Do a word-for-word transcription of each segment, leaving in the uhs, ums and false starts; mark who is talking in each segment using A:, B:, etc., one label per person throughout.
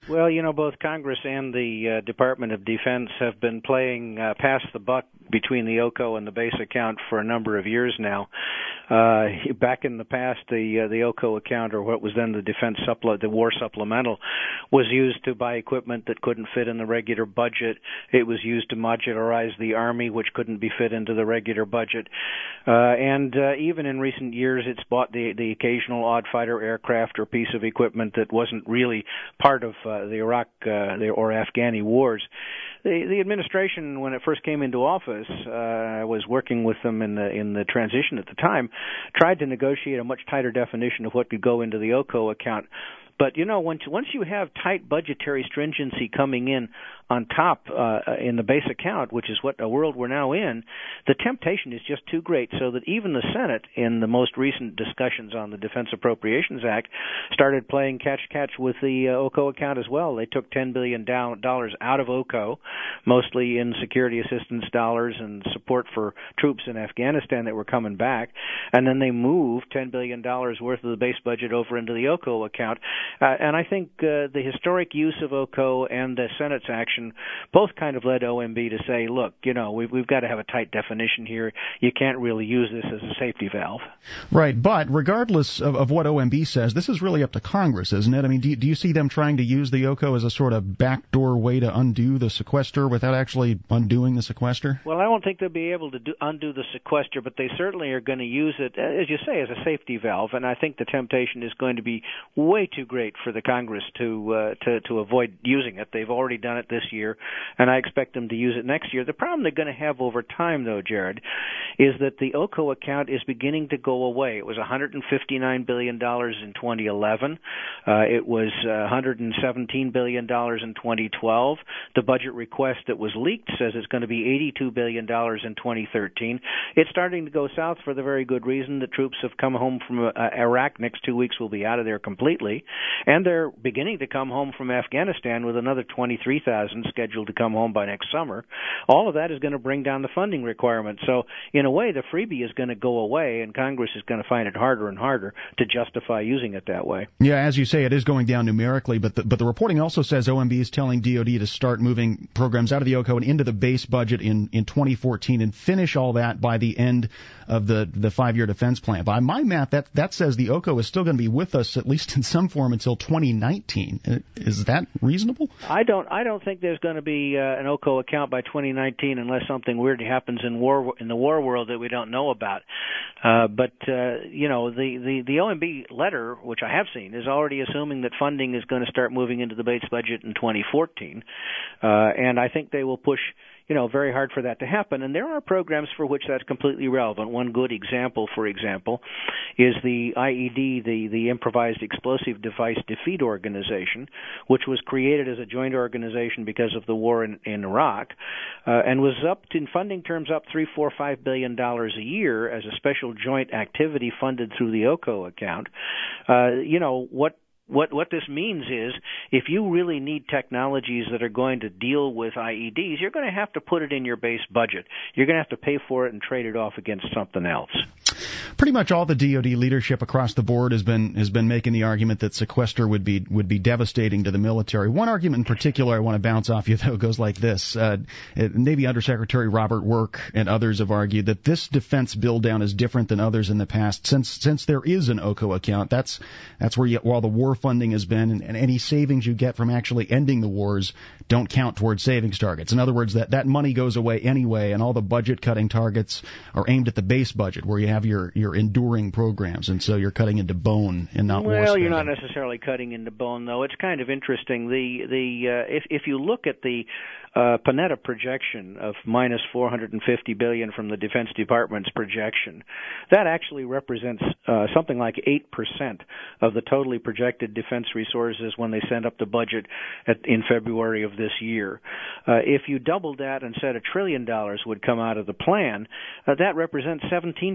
A: Well, you know, both Congress and the uh, Department of Defense have been playing uh, pass the buck between the O C O and the base account for a number of years now. Uh, back in the past, the uh, the O C O account, or what was then the defense supple- the war supplemental, was used to buy equipment that couldn't fit in the regular budget. It was used to modularize the Army, which couldn't be fit into the regular budget. Uh, and uh, even in recent years, it's bought the the occasional odd fighter aircraft or piece of equipment that wasn't really part of uh, the Iraq uh, the, or Afghani wars. The, the administration, when it first came into office, uh, I was working with them in the in the transition at the time, tried to negotiate a much tighter definition of what could go into the O C O account. But, you know, once, once you have tight budgetary stringency coming in on top uh, in the base account, which is what a world we're now in, the temptation is just too great, so that even the Senate, in the most recent discussions on the Defense Appropriations Act, started playing catch-catch with the uh, O C O account as well. They took ten billion dollars out of O C O, mostly in security assistance dollars and support for troops in Afghanistan that were coming back, and then they moved ten billion dollars worth of the base budget over into the O C O account. Uh, and I think uh, the historic use of O C O and the Senate's action both kind of led O M B to say, look, you know, we've, we've got to have a tight definition here. You can't really use this as a safety valve.
B: Right, but regardless of, of what O M B says, this is really up to Congress, isn't it? I mean, do, do you see them trying to use the O C O as a sort of backdoor way to undo the sequester without actually undoing the sequester?
A: Well, I don't think they'll be able to do, undo the sequester, but they certainly are going to use it, as you say, as a safety valve. And I think the temptation is going to be way too great for the Congress to uh, to, to avoid using it. They've already done it this year, and I expect them to use it next year. The problem they're going to have over time, though, Jared, is that the O C O account is beginning to go away. It was one hundred fifty-nine billion dollars in twenty eleven. Uh, it was uh, one hundred seventeen billion dollars in twenty twelve. The budget request that was leaked says it's going to be eighty-two billion dollars in twenty thirteen. It's starting to go south for the very good reason that troops have come home from uh, Iraq. Next two weeks will be out of there completely. And they're beginning to come home from Afghanistan with another twenty-three thousand scheduled to come home by next summer. All of that is going to bring down the funding requirement. So, in a way, the freebie is going to go away, and Congress is going to find it harder and harder to justify using it that way.
B: Yeah, as you say, it is going down numerically, but the, but the reporting also says O M B is telling D O D to start moving programs out of the O C O and into the base budget in, in twenty fourteen and finish all that by the end of the, the five-year defense plan. By my math, that, that says the O C O is still going to be with us, at least in some form, until twenty nineteen. Is that reasonable?
A: I don't I don't think there's going to be uh, an O C O account by twenty nineteen unless something weird happens in war in the war world that we don't know about. Uh, but uh, you know, the, the, the O M B letter, which I have seen, is already assuming that funding is going to start moving into the base budget in twenty fourteen, uh, and I think they will push, you know, very hard for that to happen. And there are programs for which that's completely relevant. One good example, for example, is the I E D, the, the Improvised Explosive Device Defeat Organization, which was created as a joint organization because of the war in, in Iraq, uh, and was up to, in funding terms, up three, four, five billion dollars a year as a special joint activity funded through the O C O account. Uh, you know, what What what this means is, if you really need technologies that are going to deal with I E Ds, you're going to have to put it in your base budget. You're going to have to pay for it and trade it off against something else.
B: Pretty much all the D O D leadership across the board has been has been making the argument that sequester would be would be devastating to the military. One argument in particular I want to bounce off you, though, goes like this. Uh, Navy Undersecretary Robert Work and others have argued that this defense build down is different than others in the past, since since there is an O C O account. That's that's where you, while the war funding has been, and, and any savings you get from actually ending the wars don't count towards savings targets. In other words, that, that money goes away anyway, and all the budget cutting targets are aimed at the base budget, where you have your, your enduring programs, and so you're cutting into bone and not
A: well,
B: war spending.
A: You're not necessarily cutting into bone, though. It's kind of interesting. The the uh, if if you look at the uh, Panetta projection of minus four hundred fifty billion dollars from the Defense Department's projection, that actually represents uh, something like eight percent of the totally projected defense resources when they sent up the budget at, in February of this year. Uh, if you doubled that and said a trillion dollars would come out of the plan, uh, that represents seventeen percent of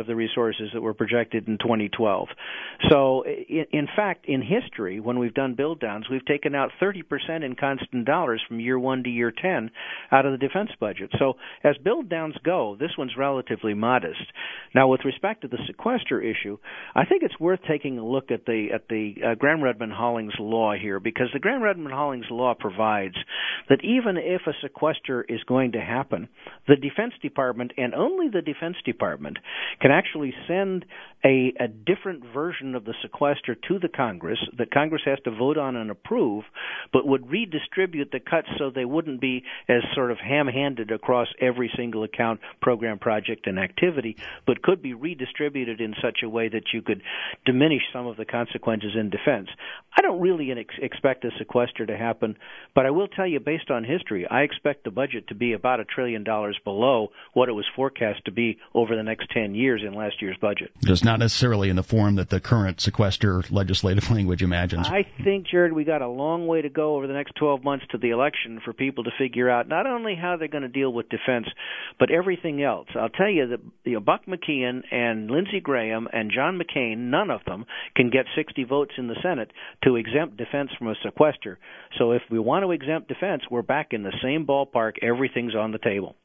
A: of the resources that were projected in twenty twelve. So, in, in fact, in history, when we've done build downs, we've taken out thirty percent in constant dollars from year one to year ten out of the defense budget. So, as build downs go, this one's relatively modest. Now, with respect to the sequester issue, I think it's worth taking a look at the at the uh, Graham-Redmond-Hollings law here, because the Graham-Redmond-Hollings law provides that even if a sequester is going to happen, the Defense Department, and only the Defense Department, can actually send a, a different version of the sequester to the Congress that Congress has to vote on and approve, but would redistribute the cuts so they wouldn't be as sort of ham-handed across every single account, program, project, and activity, but could be redistributed in such a way that you could diminish some of the consequences in defense. I don't really ex- expect a sequester to happen, but I will tell you, based on history, I expect the budget to be about a trillion dollars below what it was forecast to be over the next ten years in last year's budget.
B: Just not necessarily in the form that the current sequester legislative language imagines.
A: I think, Jared, we got a long way to go over the next twelve months to the election for people to figure out not only how they're going to deal with defense, but everything else. I'll tell you that you know, Buck McKeon and Lindsey Graham and John McCain, none of them can get sixty votes in the Senate to exempt defense from a sequester. So if we want to exempt defense, we're back in the same ballpark. Everything's on the table.